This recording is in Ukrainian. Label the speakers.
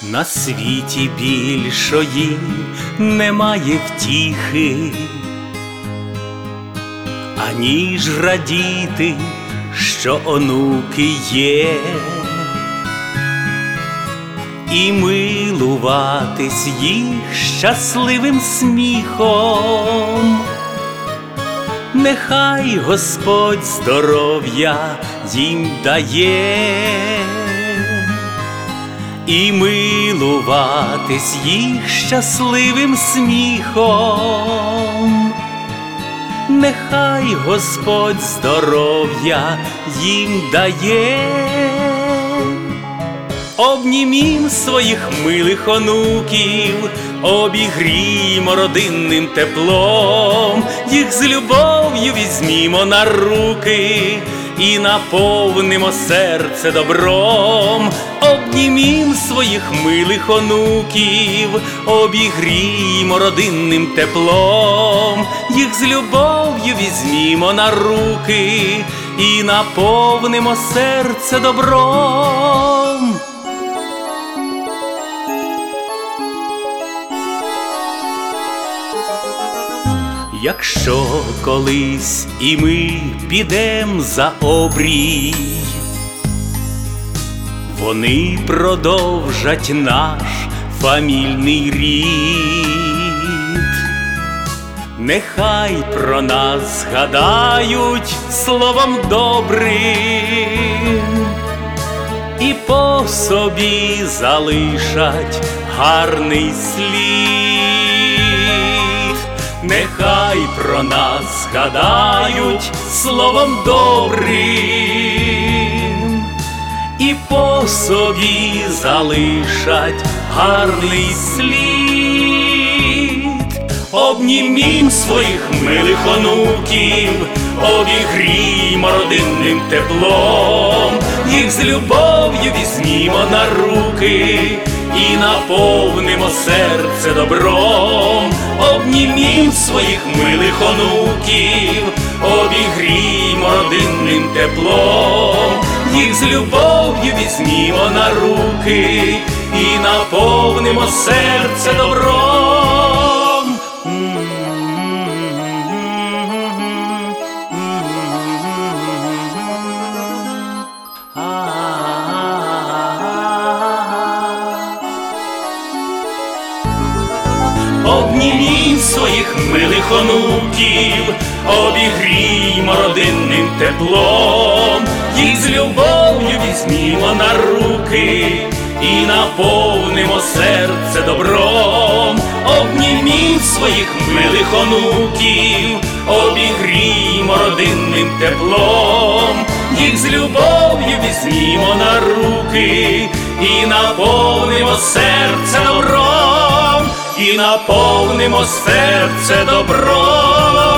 Speaker 1: На світі більшої немає втіхи, аніж радіти, що онуки є, і милуватись їх щасливим сміхом. Нехай Господь здоров'я їм дає, і милуватись їх щасливим сміхом. Нехай Господь здоров'я їм дає. Обнімім своїх милих онуків, обігрімо родинним теплом, їх з любов'ю візьмімо на руки і наповнимо серце добром. Обнімім своїх милих онуків, обігрімо родинним теплом, їх з любов'ю візьмімо на руки і наповнимо серце добром. Якщо колись і ми підем за обрій, вони продовжать наш фамільний рід. Нехай про нас згадають словом добрим і по собі залишать гарний слід. Нехай про нас згадають словом добрим і по собі залишать гарний слід. Обнімім своїх милих онуків, обігрімо родинним теплом, їх з любов'ю візьмімо на руки і наповнимо серце добром. Обнімім своїх милих онуків, обігрімо родинним теплом, їх з любов'ю візьмімо на руки і наповнимо серце добром. Обнімім своїх милих онуків, обігрімо родинним теплом, їх з любов'ю візьмімо на руки і наповнимо серце добром. Обнімім своїх милих онуків, обігрімо родинним теплом, їх з любов'ю візьмімо на руки і наповнимо серце добром. І наповнимо серце добром.